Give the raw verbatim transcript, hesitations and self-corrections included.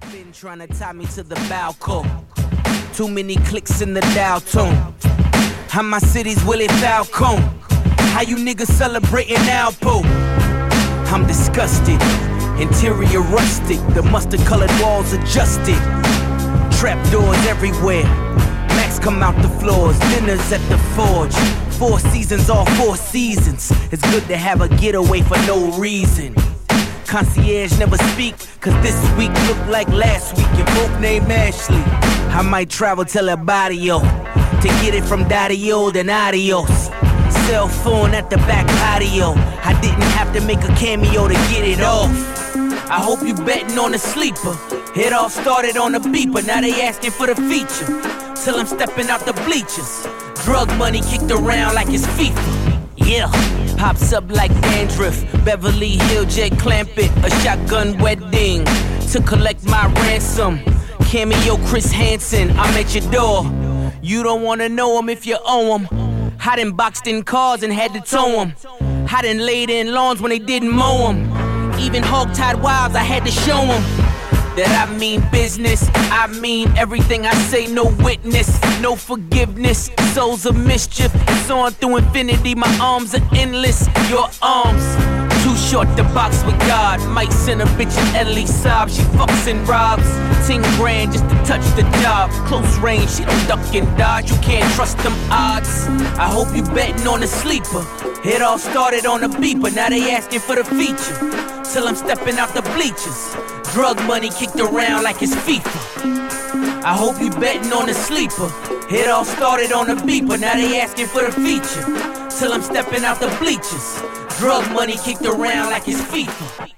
Been trying to tie me to the balcony. Too many clicks in the dial tone. How my city's Willie Falcone. How you niggas celebrating Alpo? I'm disgusted. Interior rustic. The mustard colored walls adjusted. Trap doors everywhere. Max come out the floors. Dinners at the forge. Four seasons, all four seasons. It's good to have a getaway for no reason. Concierge never speak, cause this week looked like last week. And both named Ashley. I might travel till El Barrio to get it from Dario, then adios. Cell phone at the back patio. I didn't have to make a cameo to get it off. I hope you betting on the sleeper. It all started on the beeper, now they asking for the feature. Till I'm stepping out the bleachers. Drug money kicked around like it's FIFA. Yeah, pops up like dandruff. Beverly Hill, Jet Clampett, a shotgun wedding to collect my ransom. Cameo Chris Hansen, I'm at your door. You don't wanna know him if you owe him. I done boxed in cars and had to tow him. I done laid in lawns when they didn't mow him. Even hog-tied wives, I had to show him that I mean business. I mean everything I say, no witness, no forgiveness. Souls of mischief, it's on through infinity. My arms are endless, your arms too short to box with God. Might send a bitch in Ellie sob. She fucks and robs. Ten grand just to touch the job. Close range, she don't duck and dodge. You can't trust them odds. I hope you betting on the sleeper. It all started on the beeper. Now they asking for the feature. Till I'm stepping out the bleachers. Drug money kicked around like it's FIFA. I hope you betting on the sleeper. It all started on the beeper. Now they asking for the feature. Till I'm stepping out the bleachers. Drug money kicked around like it's FIFA.